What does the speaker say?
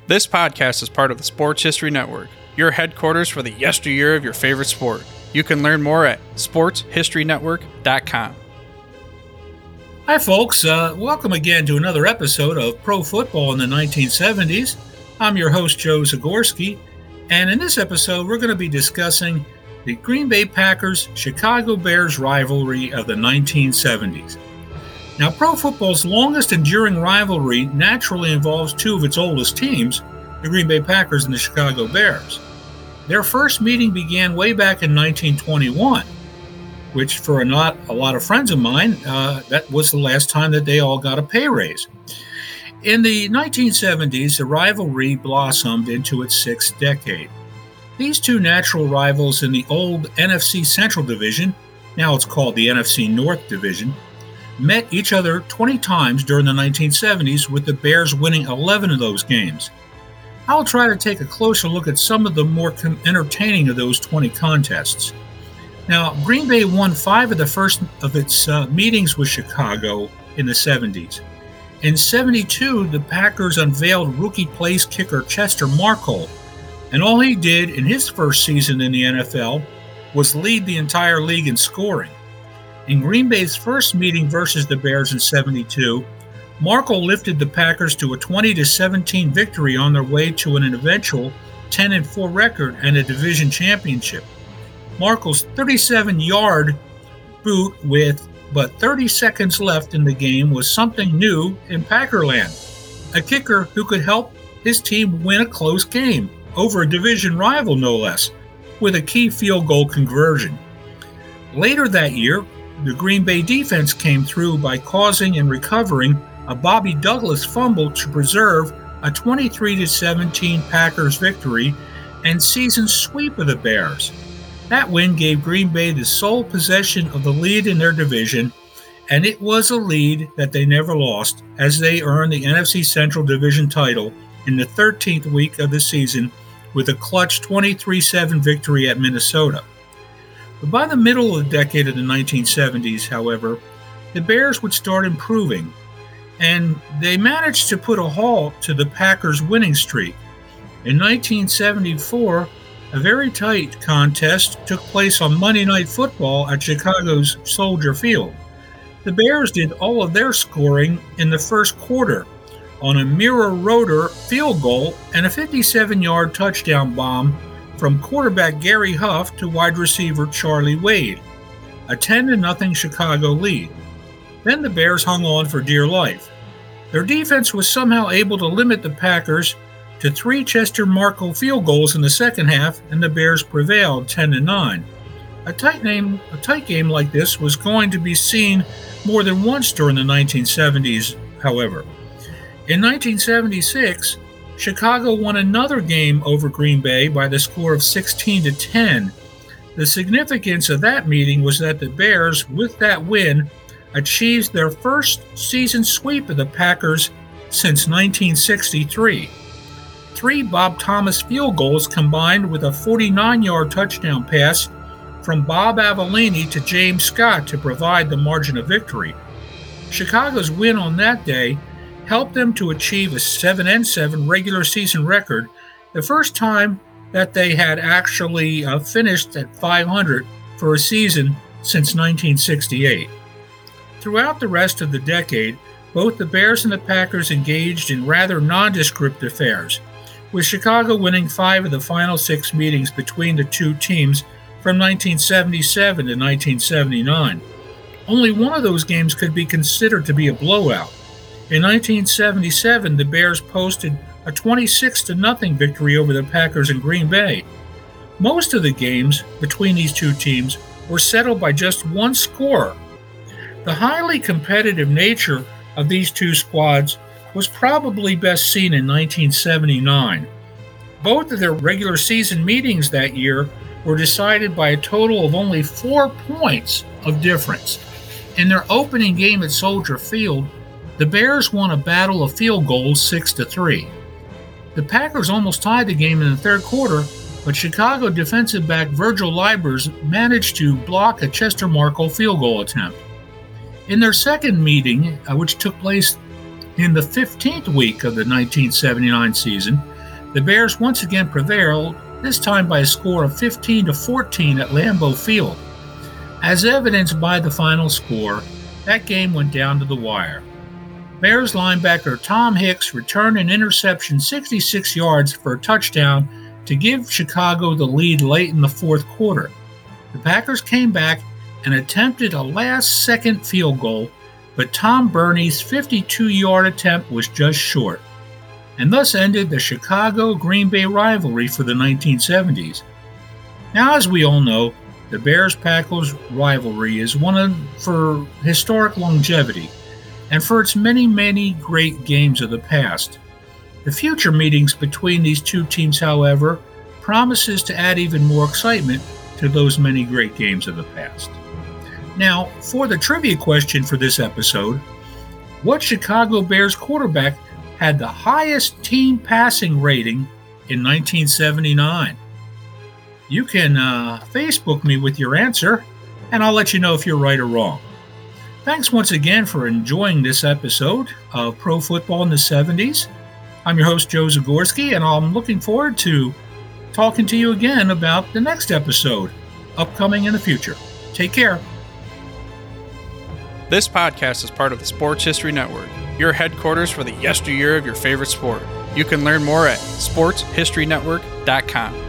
This podcast is part of the Sports History Network, your headquarters for the yesteryear of your favorite sport. You can learn more at sportshistorynetwork.com. Hi, folks. Welcome again to another episode of Pro Football in the 1970s. I'm your host, Joe Zagorski, and in this episode, we're going to be discussing the Green Bay Packers-Chicago Bears rivalry of the 1970s. Now, pro football's longest enduring rivalry naturally involves two of its oldest teams, the Green Bay Packers and the Chicago Bears. Their first meeting began way back in 1921, which for not a lot of friends of mine, that was the last time that they all got a pay raise. In the 1970s, the rivalry blossomed into its sixth decade. These two natural rivals in the old NFC Central Division, now it's called the NFC North Division, met each other 20 times during the 1970s, with the Bears winning 11 of those games. I'll try to take a closer look at some of the more entertaining of those 20 contests. Now, Green Bay won 5 of the first of its meetings with Chicago in the 70s. In 72, the Packers unveiled rookie place kicker Chester Marcol, and all he did in his first season in the NFL was lead the entire league in scoring. In Green Bay's first meeting versus the Bears in 72, Marcol lifted the Packers to a 20-17 victory on their way to an eventual 10-4 record and a division championship. Marcol's 37-yard boot with but 30 seconds left in the game was something new in Packerland. A kicker who could help his team win a close game over a division rival, no less, with a key field goal conversion. Later that year, the Green Bay defense came through by causing and recovering a Bobby Douglas fumble to preserve a 23-17 Packers victory and season sweep of the Bears. That win gave Green Bay the sole possession of the lead in their division, and it was a lead that they never lost as they earned the NFC Central Division title in the 13th week of the season with a clutch 23-7 victory at Minnesota. But by the middle of the decade of the 1970s, however, the Bears would start improving, and they managed to put a halt to the Packers' winning streak. In 1974, a very tight contest took place on Monday Night Football at Chicago's Soldier Field. The Bears did all of their scoring in the first quarter on a mirror rotor field goal and a 57-yard touchdown bomb from quarterback Gary Huff to wide receiver Charlie Wade, a 10-0 Chicago lead. Then the Bears hung on for dear life. Their defense was somehow able to limit the Packers to 3 Chester Marcol field goals in the second half, and the Bears prevailed 10-9. A tight game like this was going to be seen more than once during the 1970s, however. In 1976, Chicago won another game over Green Bay by the score of 16-10. The significance of that meeting was that the Bears, with that win, achieved their first season sweep of the Packers since 1963. 3 Bob Thomas field goals combined with a 49-yard touchdown pass from Bob Avellini to James Scott to provide the margin of victory. Chicago's win on that day helped them to achieve a 7-7 regular season record, the first time that they had actually finished at 500 for a season since 1968. Throughout the rest of the decade, both the Bears and the Packers engaged in rather nondescript affairs, with Chicago winning 5 of the final 6 meetings between the two teams from 1977 to 1979. Only one of those games could be considered to be a blowout. In 1977, the Bears posted a 26-0 victory over the Packers in Green Bay. Most of the games between these two teams were settled by just one score. The highly competitive nature of these two squads was probably best seen in 1979. Both of their regular season meetings that year were decided by a total of only 4 points of difference. In their opening game at Soldier Field, the Bears won a battle of field goals 6-3. The Packers almost tied the game in the third quarter, but Chicago defensive back Virgil Libers managed to block a Chester Marcol field goal attempt. In their second meeting, which took place in the 15th week of the 1979 season, The Bears once again prevailed, this time by a score of 15-14 at Lambeau Field. As evidenced by the final score, that game went down to the wire. Bears linebacker Tom Hicks returned an interception 66 yards for a touchdown to give Chicago the lead late in the fourth quarter. The Packers came back and attempted a last-second field goal, but Tom Burney's 52-yard attempt was just short, and thus ended the Chicago-Green Bay rivalry for the 1970s. Now, as we all know, the Bears-Packers rivalry is one for historic longevity and for its many, many great games of the past. The future meetings between these two teams, however, promises to add even more excitement to those many great games of the past. Now, for the trivia question for this episode, what Chicago Bears quarterback had the highest team passing rating in 1979? You can Facebook me with your answer, and I'll let you know if you're right or wrong. Thanks once again for enjoying this episode of Pro Football in the 70s. I'm your host, Joe Zagorski, and I'm looking forward to talking to you again about the next episode upcoming in the future. Take care. This podcast is part of the Sports History Network, your headquarters for the yesteryear of your favorite sport. You can learn more at sportshistorynetwork.com.